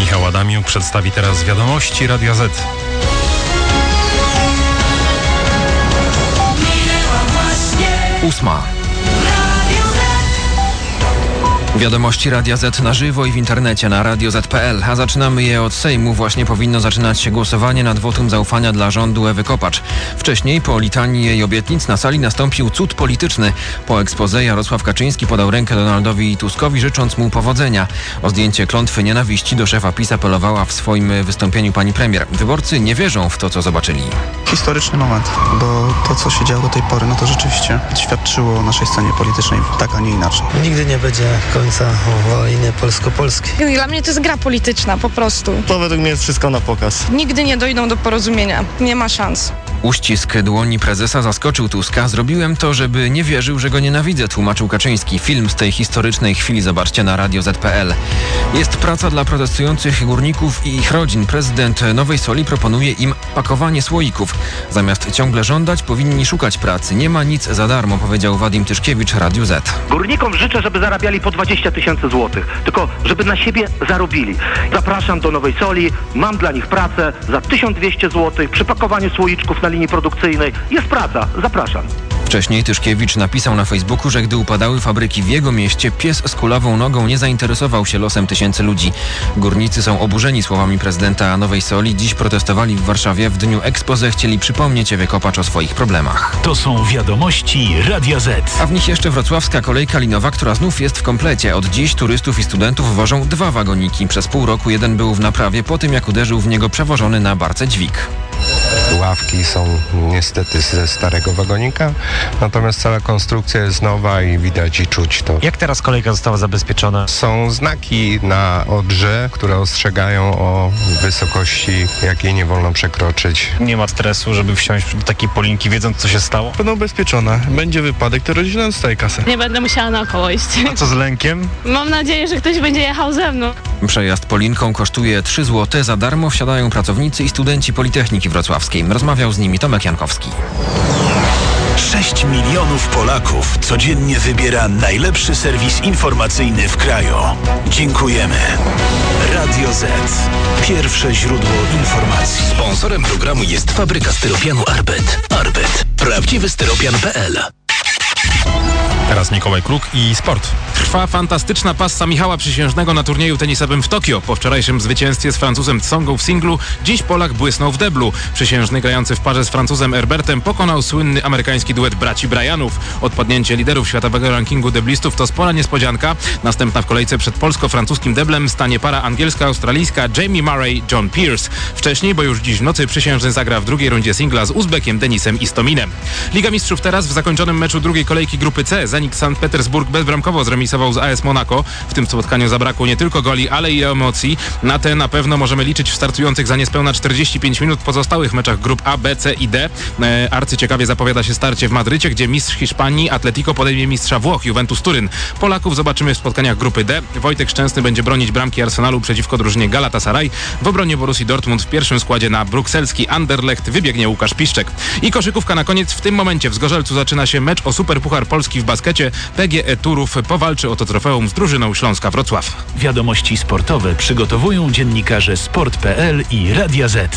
Michał Adamiuk przedstawi teraz wiadomości Radia Z. Ósma. Wiadomości Radia Z na żywo i w internecie na radioz.pl, a zaczynamy je od Sejmu. Właśnie powinno zaczynać się głosowanie nad wotum zaufania dla rządu Ewy Kopacz. Wcześniej, po litanii jej obietnic, na sali nastąpił cud polityczny. Po exposé Jarosław Kaczyński podał rękę Donaldowi Tuskowi, życząc mu powodzenia. O zdjęcie klątwy nienawiści do szefa PiS apelowała w swoim wystąpieniu pani premier. Wyborcy nie wierzą w to, co zobaczyli. Historyczny moment, bo to, co się działo do tej pory, no to rzeczywiście świadczyło o naszej scenie politycznej tak, a nie inaczej. Nigdy nie będzie końca wojny polsko-polskiej. Dla mnie to jest gra polityczna, po prostu. To według mnie jest wszystko na pokaz. Nigdy nie dojdą do porozumienia. Nie ma szans. Uścisk dłoni prezesa zaskoczył Tuska. Zrobiłem to, żeby nie wierzył, że go nienawidzę, tłumaczył Kaczyński. Film z tej historycznej chwili zobaczcie na radioz.pl. Jest praca dla protestujących górników i ich rodzin. Prezydent Nowej Soli proponuje im pakowanie słoików. Zamiast ciągle żądać, powinni szukać pracy. Nie ma nic za darmo, powiedział Wadim Tyszkiewicz Radiu Z. Górnikom życzę, żeby zarabiali po 20 000 złotych, tylko żeby na siebie zarobili. Zapraszam do Nowej Soli, mam dla nich pracę za 1200 złotych przy pakowaniu słoiczków na linii produkcyjnej. Jest praca, zapraszam. Wcześniej Tyszkiewicz napisał na Facebooku, że gdy upadały fabryki w jego mieście, pies z kulawą nogą nie zainteresował się losem tysięcy ludzi. Górnicy są oburzeni słowami prezydenta Nowej Soli. Dziś protestowali w Warszawie. W dniu exposé chcieli przypomnieć Ewie Kopacz o swoich problemach. To są wiadomości Radia Z. A w nich jeszcze wrocławska kolejka linowa, która znów jest w komplecie. Od dziś turystów i studentów wożą 2 wagoniki. Przez pół roku jeden był w naprawie po tym, jak uderzył w niego przewożony na barce dźwig. Ławki są niestety ze starego wagonika, natomiast cała konstrukcja jest nowa i widać i czuć to. Jak teraz kolejka została zabezpieczona? Są znaki na Odrze, które ostrzegają o wysokości, jakiej nie wolno przekroczyć. Nie ma stresu, żeby wsiąść do takiej polinki, wiedząc, co się stało? Będą ubezpieczone. Będzie wypadek, to rodzina dostaje kasę. Nie będę musiała naokoło iść. A co z lękiem? Mam nadzieję, że ktoś będzie jechał ze mną. Przejazd polinką kosztuje 3 zł. Za darmo wsiadają pracownicy i studenci Politechniki Wrocławskiej. Rozmawiał z nimi Tomek Jankowski. 6 milionów Polaków codziennie wybiera najlepszy serwis informacyjny w kraju. Dziękujemy. Radio Z. Pierwsze źródło informacji. Sponsorem programu jest fabryka styropianu Arbet. Arbet. Prawdziwy styropian.pl. Teraz Mikołaj Kruk i sport. Trwa fantastyczna passa Michała Przysiężnego na turnieju tenisowym w Tokio. Po wczorajszym zwycięstwie z Francuzem Tsongą w singlu, dziś Polak błysnął w deblu. Przysiężny, grający w parze z Francuzem Herbertem, pokonał słynny amerykański duet braci Bryanów. Odpadnięcie liderów światowego rankingu deblistów to spora niespodzianka. Następna w kolejce przed polsko-francuskim deblem stanie para angielska-australijska Jamie Murray-John Peers. Wcześniej, bo już dziś w nocy, Przysiężny zagra w drugiej rundzie singla z Uzbekiem Denisem Istominem. Liga Mistrzów teraz w zakończonym meczu drugiej kolejki grupy C. Zenit Sankt Petersburg bezbramkowo zremisował z AS Monaco. W tym spotkaniu zabrakło nie tylko goli, ale i emocji. Na te na pewno możemy liczyć w startujących za niespełna 45 minut pozostałych meczach grup A, B, C i D. Arcyciekawie zapowiada się starcie w Madrycie, gdzie mistrz Hiszpanii Atletico podejmie mistrza Włoch Juventus Turyn. Polaków zobaczymy w spotkaniach grupy D. Wojtek Szczęsny będzie bronić bramki Arsenalu przeciwko drużynie Galatasaray. W obronie Borussii Dortmund w pierwszym składzie na brukselski Anderlecht wybiegnie Łukasz Piszczek. I koszykówka na koniec. W tym momencie w Zgorzelcu zaczyna się mecz o Superpuchar Polski w baskecie. PGE Turów powalczy o to trofeum z drużyną Śląska Wrocław. Wiadomości sportowe przygotowują dziennikarze Sport.pl i Radia Z.